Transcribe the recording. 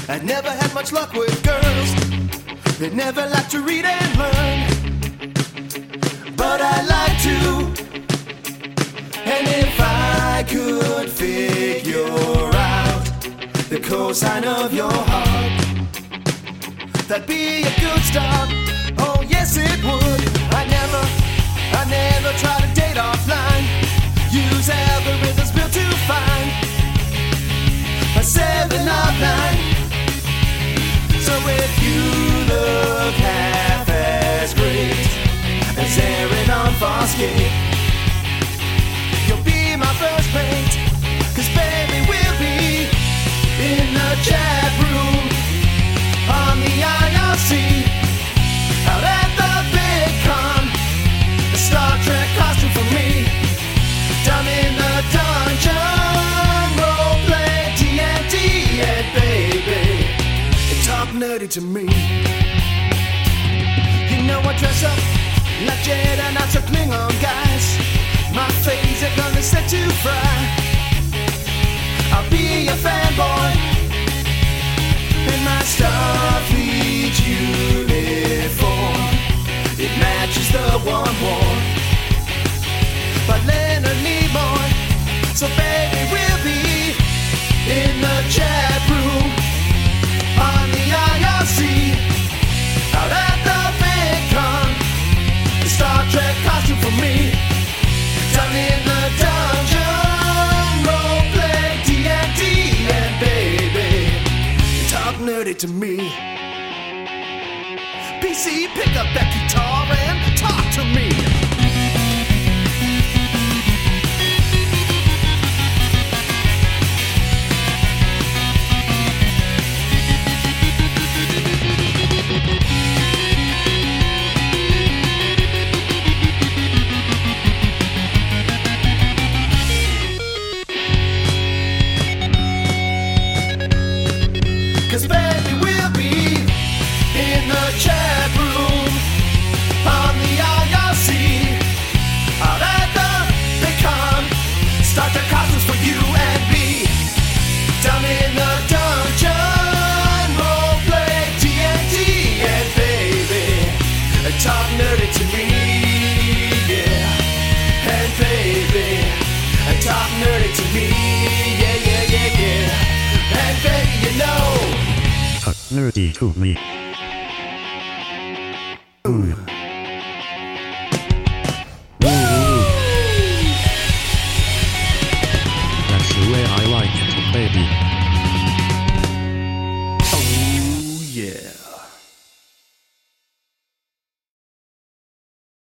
I never had much luck with girls. They never like to read and learn, but I like to. And if I could figure out the cosine of your heart, that'd be a good start. Oh yes it would. I never try to date offline. Use algorithms built to find a 7 of 9. So if you look half as great as Aaron on Foskett, you'll be my first mate. 'Cause baby we'll be in the chat room on the IRC, out at the Big Con, a Star Trek costume for me, down in the dungeon, roleplay TNT, and baby, it talk nerdy to me. You know I dress up like Jedi Knights or Klingon guys. My face are gonna set to fry. I'll be a fanboy in my Starfleet uniform. It matches the one worn by Leonard Nimoy. So baby we'll be in the chat room on the IRC, out at the Big Con, the Star Trek costume for me, down in the dungeon, roleplay TNT, and baby, talk nerdy to me. PC, pick up that guitar and talk to me. Baby, we'll be in the chat room on the IRC, out at the Big Con, start the costumes for you and me, down in the dungeon, roleplay TNT, and baby, talk nerdy to me, yeah, and baby, talk nerdy to me, yeah, and baby, you know, nerdy to me. Ooh.